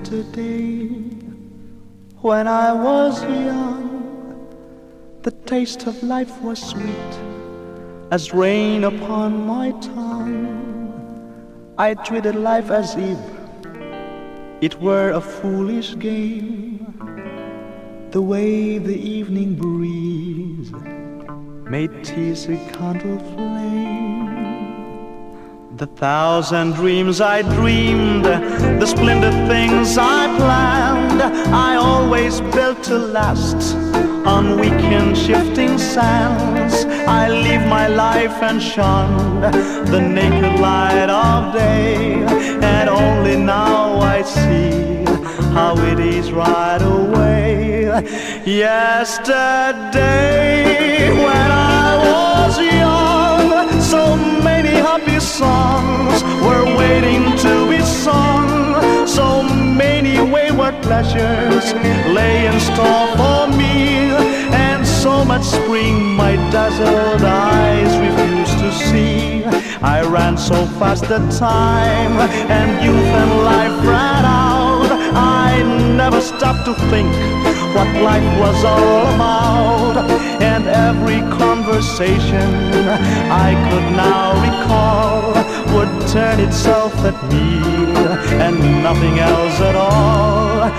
yesterday. When I was young, the taste of life was sweet as rain upon my tongue. I treated life as if it were a foolish game, the way the evening breeze made tease a candle flame. The thousand dreams I dreamed, the splendid things I planned, I always built to last on weekend shifting sands. I live my life and shunned the naked light of day, and only now I see how it is right away. Yesterday when I was young, so many happy songs were waiting to be sung. So many wayward pleasures lay in store for me, and so much spring my dazzled eyes refused to see. I ran so fast that time and youth and life ran out. I never stopped to think what life was all about, and every conversation I could now recall would turn itself at me and nothing else at all.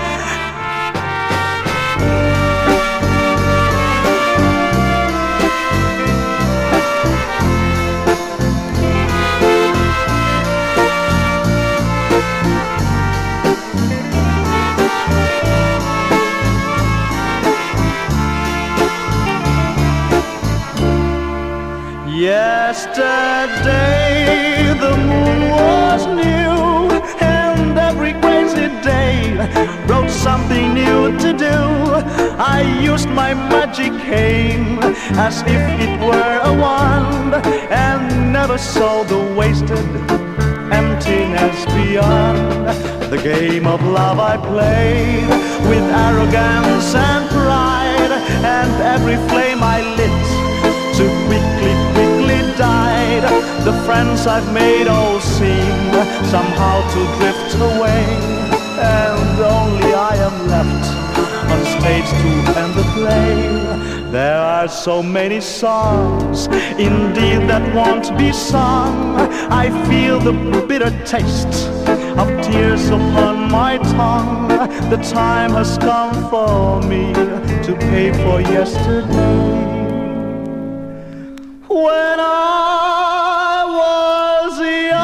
Yesterday the moon was new, and every crazy day brought something new to do. I used my magic cane as if it were a wand, and never saw the wasted emptiness beyond. The game of love I played with arrogance and pride, and every flame I lit too quickly died. The friends I've made all seem somehow to drift away, and only I am left on stage to end the play. There are so many songs indeed that won't be sung. I feel the bitter taste of tears upon my tongue. The time has come for me to pay for yesterday. When I was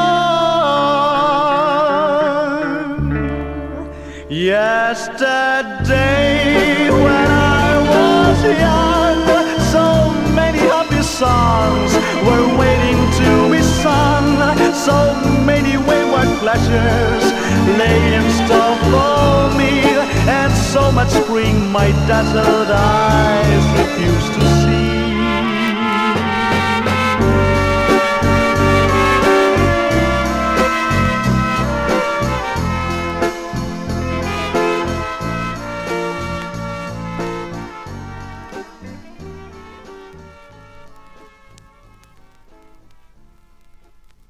young, yesterday when I was young, so many happy songs were waiting to be sung. So many wayward pleasures lay in store for me, and so much spring my dazzled eyes refused to see.